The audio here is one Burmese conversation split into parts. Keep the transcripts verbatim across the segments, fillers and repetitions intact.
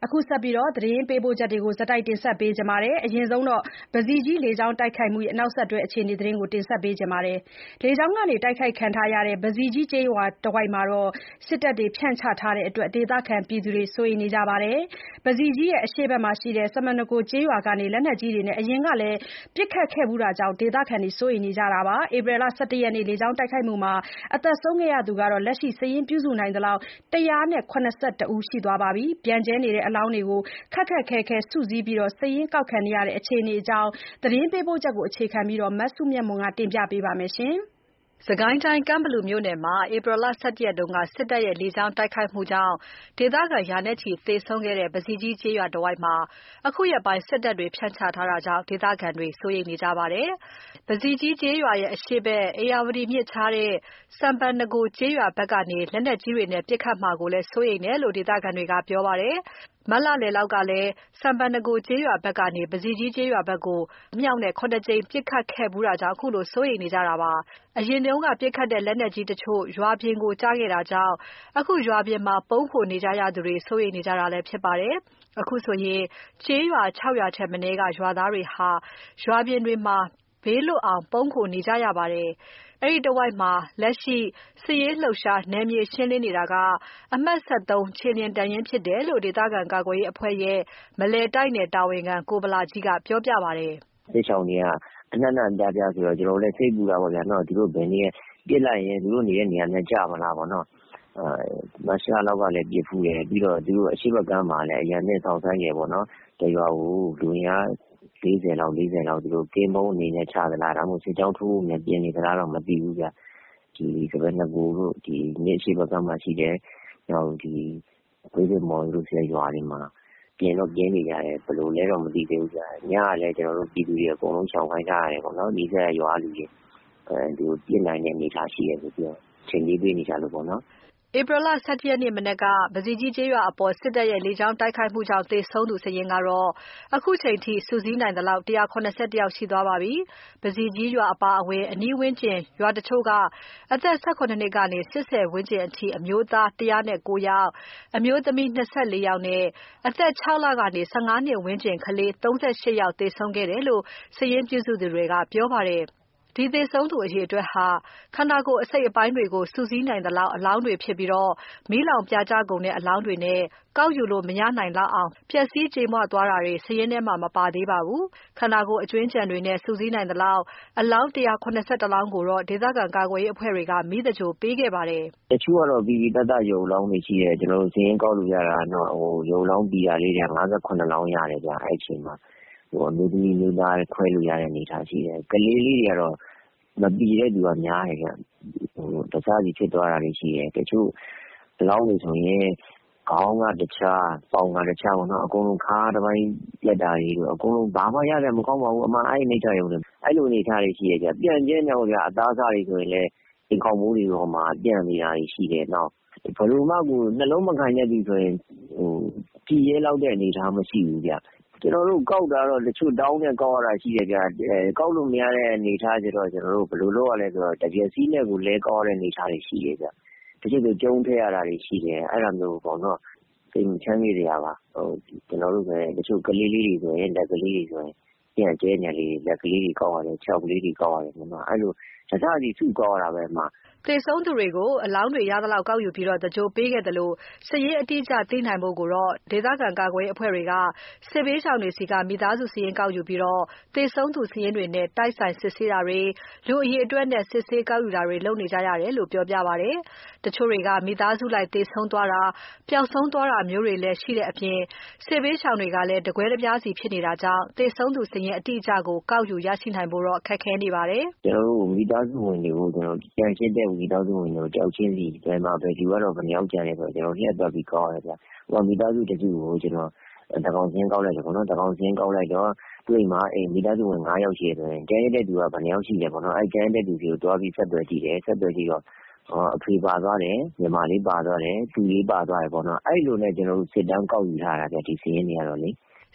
အခုဆက်ပြီးသတင်းပေးပို့ချက်တွေကိုဆက်တိုက်တင်ဆက်ပေးကြပါမယ်။ အရင်ဆုံးတော့ပဇီကြီးလေကြောင်းတိုက်ခိုက်မှုရဲ့နောက်ဆက်တွဲအခြေအနေသတင်းကိုတင်ဆက်ပေးကြပါမယ်။ လေကြောင်းကနေတိုက်ခိုက်ခံထားရတဲ့ပဇီကြီးကျေးရွာတဝိုက်မှာစစ်တပ်တွေဖြန့်ချထားတဲ့အတွက်ဒေသခံပြည်သူတွေစိုးရိမ်နေကြပါတယ်။ ပဇီကြီးရဲ့အရှေ့ဘက်မှာရှိတဲ့စမနကိုကျေးရွာကနေလက်နက်ကြီးတွေနဲ့အရင်ကလည်းပစ်ခတ်ခဲ့ဖူးတာကြောင့်ဒေသခံတွေစိုးရိမ်နေကြတာပါ။ ဧပြီလ ၁၁ ရက်နေ့လေကြောင်းတိုက်ခိုက်မှုမှာအသက်ဆုံးခဲ့ရသူလက်ရှိစာရင်းပြုစုနိုင်သလောက်၁၇၁ ဦးရှိသွားပါပြီ။ ပြန့်ကျဲနေတဲ့အလောင်းတွေကိုခက်ခက်ခဲခဲစုစည်းပြီးစာရင်းကောက်ခံနေရတဲ့အခြေအနေအကြောင်းသတင်းပေးပို့ချက်ကိုအခြေခံပြီးမစုမြတ်မွန်ကတင်ပြပေးပါမယ်။ စစ်ကိုင်းတိုင်းကန့်ဘလူမြို့နယ်မှာဧပြီလ ၁၁ ရက်နေ့ကစစ်တပ်ရဲ့လေကြောင်းတိုက်ခိုက်မှုကြောင့်ဒေသခံရာနဲ့ချီသေဆုံးခဲ့တဲ့ပဇီကြီးကျေးရွာတဝိုက်မှာအခုရက်ပိုင်းစစ်တပ်တွေဖြန့်ချထားတာကြောင့်ဒေသခံတွေစိုးရိမ်နေကြပါတယ်။ ပဇီကြီးကျေးရွာရဲ့အရှေ့ဘက် ဧရာဝတီမြစ်ခြားတဲ့စံပန်နကိုကျေးရွာဘက်ကနေလက်နက်ကြီးတွေနဲ့ပစ်ခတ်မှာကိုလည်းစိုးရိမ်တယ်လို့ဒေသခံတွေကပြောပါတယ်။ မတ်လလယ်လောက်ကလည်းစံပန်နကိုကျေးရွာဘက်ကနေပဇီကြီးကျေးရွာဘက်ကိုအမြောက်နဲ့ ၇ ကြိမ်ပစ်ခတ်ခဲ့ဖူးတာကြောင့်ခုလိုစိုးရိမ်နေကြတာပါ။ အရင်တုန်းကပစ်ခတ်တဲ့လက်နက်ကြီးတချို့ရွာပြင်ကိုကျခဲ့တာကြောင့်အခုရွာပြင်မှာပုန်းခိုနေကြရသူတွေစိုးရိမ်နေကြတာလည်းဖြစ်ပါတယ်။ အခုဆိုရင်ကျေးရွာ ၆ ရွာထက်မနည်းကရွာသားတွေဟာရွာပြင်တွေမှာဘေးလွတ်အောင်ပုန်းခိုနေကြရပါတယ်။ အဲဒီတဝိုက်မှာလက်ရှိစစ်ရေးလှုပ်ရှားနယ်မြေရှင်းလင်းနေတာကအမှတ် ၁၃ ခြေလျင်တပ်ရင်းဖြစ်တယ်လို့ဒေသခံကာကွယ်ရေးအဖွဲ့ရဲ့မလယ်တိုက်နယ်တာဝန်ခံကိုဗလကြီးကပြောပြပါတယ်။ "စစ်ရှောင်တွေကအနှံ့အပြားပြားဆိုတော့ကျွန်တော်တို့လည်းစိတ်ပူတာပေါ့ဗျာ။ သူတို့ဘယ်နေ့ပစ်လိုက်ရင်သူတို့နေတဲ့နေရာများကျမလားပေါ့နော်။ မတ်လလောက်ကလည်းပစ်ဖူးတယ်။ ပြီးတော့သူတို့အရှေ့ဘက်ကမ်းမှာလည်းအရန်နဲ့စောင့်ဆိုင်းတယ်ပေါ့နော်။ တရွာကိုလူအင်အားလေးဆယ်လောက်သူတို့ကင်းပုန်းအနေနဲ့ချသလား။ ဒါမှမဟုတ်စစ်ကြောင်းထိုးဖို့ပြင်နေသလားတော့မသိဘူးဗျ။ ဒီစပါးနကိုတို့ဒီမြစ်အရှေ့ဘက်ကမ်းမှာရှိတယ်။ နောက်ဒီဂွေးပင်မော်တို့ဆိုတဲ့ရွာတွေမှာပြင်တော့ပြင်နေကြတယ်။ ဘယ်လိုလဲတော့မသိသေးဘူးဗျ။ ညကလည်းကျွန်တော်တို့ပြည်သူတွေအကုန်လုံးရှောင်ခိုင်းထားရတယ်ပေါ့နော်။ နီးစပ်ရာရွာကလူတွေသူတို့ပစ်နိုင်တဲ့အနေအထားရှိတယ်ဆိုပြီးတော့အချိန်ပေးပေးနေကြလို့ပေါ့နော်။ " ဧပြီလ ၁၁ ရက်နေ့မနက်ကပဇီကြီးကျေးရွာအပေါ်စစ်တပ်ရဲ့လေကြောင်းတိုက်ခိုက်မှုကြောင့်သေဆုံးသူစာရင်းကတော့အခုချိန်ထိစုစည်းနိုင်သလောက်၁၇၁ ယောက်ရှိသွားပါပြီ။ ပဇီကြီးရွာအပါအဝင်အနီးဝန်းကျင်ရွာတချို့ကအသက် ၁၇ နှစ်ကနေ ၈၀ ဝန်းကျင်အထိအမျိုးသား ၁၀၉ ယောက်အမျိုးသမီး ၂၄ ယောက်နဲ့အသက် ၆ လကနေ ၁၅ နှစ်ဝန်းကျင်ကလေး ၃၈ ယောက်သေဆုံးခဲ့တယ်လို့စာရင်းပြုစုသူတွေကပြောပါတယ်။ ဒီသေဆုံးသူအရေအတွက်ဟာခန္ဓာကိုယ်အစိတ်အပိုင်းတွေကိုစုစည်းနိုင်သလောက်အလောင်းတွေဖြစ်ပြီးမီးလောင်ပြာကျကုန်တဲ့အလောင်းတွေနဲ့ကောက်ယူလို့မရနိုင်လောက်အောင်ပျက်စီးကြေမွသွားတာတွေစာရင်းထဲမှာမပါသေးပါဘူး။ ခန္ဓာကိုယ်အကြွင်းအကျန်တွေနဲ့စုစည်းနိုင်သလောက်အလောင်း ၁၇၁ လောင်းကိုတော့ဒေသခံကာကွယ်ရေးအဖွဲ့တွေကမီးသဂြိုလ်ပေးခဲ့ပါတယ်။ "တချို့ကတော့သီးသီးသန့်သန့်ရုပ်အလောင်းတွေရှိတယ်။ ကျွန်တော်တို့စာရင်းကောက်လို့ရတာကတော့ရုပ်အလောင်းပြည်တာလေးတွေက၅၇ လောင်းရတယ်ဗျ။ အဲ့အချိန်မှာအမျိုးသမီးအမျိုးသားခွဲလို့ရတဲ့အနေအထားရှိတယ်။ ကလေးလေးတွေကတော့မပြည်တဲ့သူကများတယ်ဗျ။ တစစီဖြစ်သွားတာတွေရှိတယ်။ တချို့အလောင်းတွေဆိုရင်ခေါင်းကတခြားပေါင်ကတခြားပေါ့နော်။ အကုန်လုံးခါးတပိုင်းပြတ်တာတွေအကုန်လုံးဘာမှရစရာမကောင်းပါဘူး။ အမှန်အားဖြင့်နိစ္စရုံပဲ။ အဲ့လိုအနေအထားတွေရှိတယ်ဗျ။ ပြန့်ကျဲနေတာပေါ့ဗျာ။ အသားအစတွေဆိုရင်လည်းအိမ်ခေါင်မိုးတွေပေါ်မှာပြန့်နေတာတွေရှိတယ်။ နောက်ဘယ်လိုမှကိုနှလုံးမခံတဲ့သူဆိုရင်ကြည့်ရဲလောက်တဲ့အနေအထားမရှိဘူးဗျ။ ကျွန်တော်တို့ကောက်တာတော့တချို့တောင်းနဲ့ကောက်ရတာရှိတယ်ဗျ။ ကောက်လို့မရတဲ့အနေအထားကျတော့ကျွန်တော်တို့ဘယ်လိုလုပ်ရလဲဆိုတော့တံမြက်စည်းနဲ့ကိုလဲကောက်ရတဲ့အနေအထားတွေရှိတယ်ဗျ။ တချို့ဆိုကျုံးထည့်ရတာတွေရှိတယ်။ အဲ့ဒါမျိုးပေါ့နော်။ စိတ်မချမ်းမြေ့စရာပါ။ ကျွန်တော်တို့ဆိုရင်တချို့ကလေးလေးတွေဆိုရင်လက်ကလေးတွေဆိုရင်ပြန့်ကျဲနေတာလေးတွေလက်ကလေးတွေကောက်ရတယ်။ ခြေထောက်ကလေးတွေကောက်ရတယ်ပေါ့နော်။ အဲ့လိုတစစီစုကောက်ရတာပဲအမ။ " သေဆုံးသူတွေကိုအလောင်းတွေရသလောက်ကောက်ယူပြီးသဂြိုလ်ပေးခဲ့သလိုစာရင်းအတိအကျသိနိုင်ဖို့ကိုတော့ဒေသခံကာကွယ်ရေးအဖွဲ့တွေကစစ်ဘေးရှောင်တွေဆီကမိသားစုစာရင်းကောက်ယူပြီးသေဆုံးသူစာရင်းတွေနဲ့တိုက်ဆိုင်စစ်ဆေးတာတွေလူအရေအတွက်နဲ့စစ်ဆေးကောက်ယူတာတွေလုပ်နေကြရတယ်လို့ပြောပြပါတယ်။ တချို့တွေကမိသားစုလိုက်သေဆုံးသွားတာပျောက်ဆုံးသွားတာမျိုးတွေလည်းရှိတဲ့အပြင်စစ်ဘေးရှောင်တွေကလည်းတကွဲတပြားစီဖြစ်နေတာကြောင့်သေဆုံးသူစာရင်းအတိအကျကိုကောက်ယူရရှိနိုင်ဖို့တော့ခက်ခဲနေပါတယ်။ "ကျွန်တော်တို့မိသားစုဝင်တွေကိုကျွန်တော်ကျန်ရှိတဲ့မိသားစုဝင်တွေကိုတယောက်ချင်းစီဘယ်မှာဘယ်သူကတော့ဘယ်နှစ်ယောက်ကျန်လဲဆိုတော့ကျွန်တော်လှည့်တွက်ပြီးကောက်ရတယ်ဗျ။ ဥပမာမိသားစုတစုကိုကျွန်တော်သန်းခေါင်စာရင်းကောက်လိုက်တယ်ပေါ့နော်။ သန်းခေါင်စာရင်းကောက်လိုက်တော့သူ့အိမ်မှာမိသားစုဝင် ၅ ယောက်ရှိတယ်ဆိုရင်ကျန်ရစ်တဲ့သူကဘယ်နှစ်ယောက်ရှိလဲပေါ့နော်။ အဲ့ကျန်ရစ်တဲ့သူတွေကိုသွားပြီးဆက်သွယ်ကြည့်တယ်။ ဆက်သွယ်ကြည့်တော့အဖေပါသွားတယ်။ ညီမလေးပါသွားတယ်။ တူလေးပါသွားတယ်ပေါ့နော်။ အဲ့လိုနဲ့ကျွန်တော်တို့စစ်တမ်းကောက်ယူထားတာဗျဒီစာရင်းတွေကတော့လေ။ "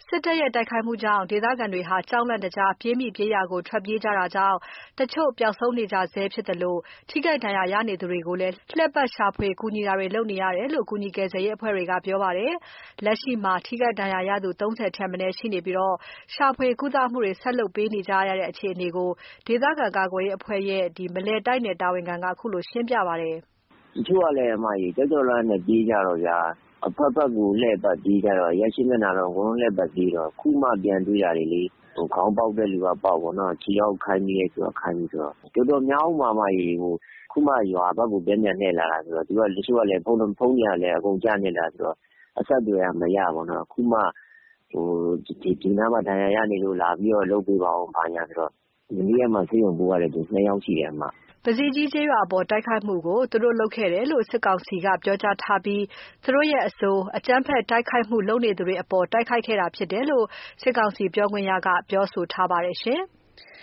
စစ်တပ်ရဲ့တိုက်ခိုက်မှုကြောင့်ဒေသခံတွေဟာကြောက်လန့်တကြားပြေးမိပြေးရာကိုထွက်ပြေးကြတာကြောင့်တချို့ပျောက်ဆုံးနေကြဆဲဖြစ်တယ်လို့ထိခိုက်ဒဏ်ရာရနေသူတွေကိုလည်းလှည့်ပတ်ရှာဖွေကူညီတာတွေလုပ်နေရတယ်လို့ကူညီကယ်ဆယ်ရေးအဖွဲ့တွေကပြောပါတယ်။လက်ရှိမှာထိခိုက်ဒဏ်ရာရသူသုံးဆယ်ထက်မနည်းရှိနေပြီးတော့ရှာဖွေကုသမှုတွေဆက်လုပ်ပေးနေကြရတဲ့အခြေအနေကိုဒေသခံကာကွယ်ရေးအဖွဲ့ရဲ့ဒီမလဲတိုက်နယ်တာဝန်ခံကအခုလိုရှင်းပြပါတယ်။တချို့ကလည်းအမကြီးကြောက်ကြောက်လန့်နဲ့ပြေးကြတော့ဗျာအဖက်ဖက်ကိုလှည့်ပတ်ပြေးကြတော့ရရှိမျက်နှာတော့ဝုန်းလှည့်ပတ်ပြေးတော့ခုမှပြန်တွေ့ရတယ်လေဟိုခေါင်းပေါက်တဲ့လူကပေါက်ပေါ့နော်ခြေရောက်ခိုင်းပြီးရဲဆိုတော့ခိုင်းပြီးဆိုတော့တော်တော်များအောင်မှမကြီးဟိုခုမှရွာဘက်ကိုပြန်ပြန်လှည့်လာတာဆိုတော့သူကတချို့ကလည်းဖုန်းဖုန်းကြီးကလည်းအကုန်ကြားနေတာဆိုတော့အဆက်တွေရမရပါတော့ခုမှဟိုဒီဒီနားမှာဒဏ်ရာရနေလို့လာပြီးတော့လုပ်ပေးပါအောင်ဘာညာဆိုတော့ဒီနေ့မှဆေးရုံပို့ရတယ်သူနှစ်ယောက်ရှိတယ်အမပစီကြီးကျေးရွာပေါ်တိုက်ခိုက်မှုကိုသူတို့လုပ်ခဲ့တယ်လို့စစ်ကောင်စီကပြောကြားထားပြီးသူတို့ရဲ့အဆိုအကြမ်းဖက်တိုက်ခိုက်မှုလုပ်နေသူတွေအပေါ်တိုက်ခိုက်ခဲ့တာဖြစ်တယ်လို့စစ်ကောင်စီပြောခွင့်ရကပြောဆိုထားပါတယ်ရှင်။